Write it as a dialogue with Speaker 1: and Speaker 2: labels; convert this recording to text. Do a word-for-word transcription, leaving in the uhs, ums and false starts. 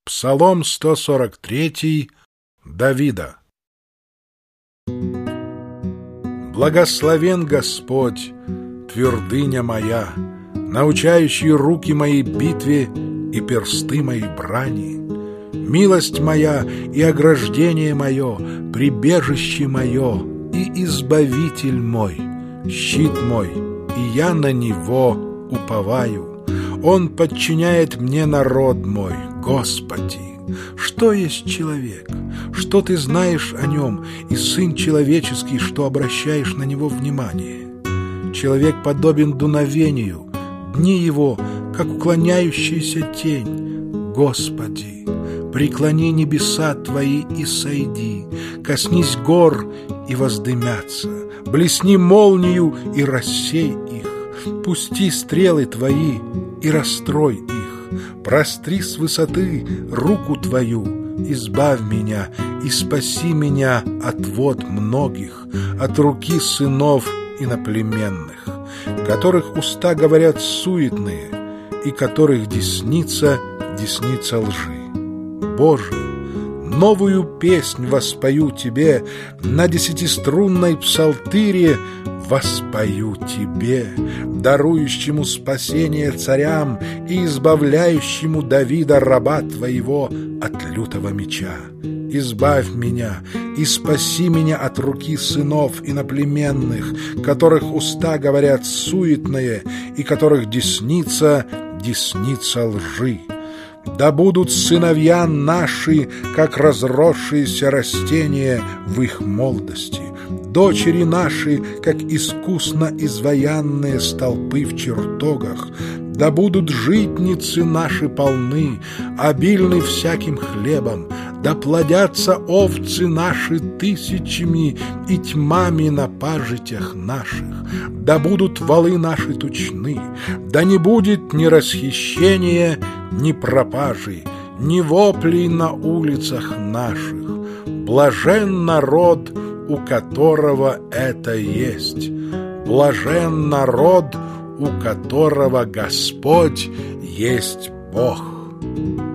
Speaker 1: Псалом сто сорок три Давида. Благословен Господь, твердыня моя, научающий руки мои битве и персты мои брани. Милость моя и ограждение мое, прибежище мое и избавитель мой, щит мой, и я на него уповаю. Он подчиняет мне народ мой, Господи. Что есть человек? Что ты знаешь о нем, и сын человеческий, что обращаешь на него внимание? Человек подобен дуновению, дни его, как уклоняющаяся тень. Господи, преклони небеса Твои и сойди, коснись гор и воздымятся, блесни молнию и рассей их, пусти стрелы Твои и расстрой их, простри с высоты руку Твою, избавь меня и спаси меня от вод многих, от руки сынов иноплеменных, которых уста говорят суетные, и которых десница десница лжи. Боже, новую песнь воспою Тебе, на десятиструнной псалтыре воспою Тебе, дарующему спасение царям и избавляющему Давида, раба Твоего, от лютого меча. Избавь меня и спаси меня от руки сынов иноплеменных, которых уста говорят суетные, и которых десница десница лжи. Да будут сыновья наши, как разросшиеся растения в их молодости, дочери наши, как искусно изваянные столпы в чертогах. Да будут житницы наши полны, обильны всяким хлебом. Да плодятся овцы наши тысячами и тьмами на пажитях наших. Да будут валы наши тучны, да не будет ни расхищения, ни пропажи, ни воплей на улицах наших. Блажен народ, у которого это есть. Блажен народ, у которого Господь есть Бог.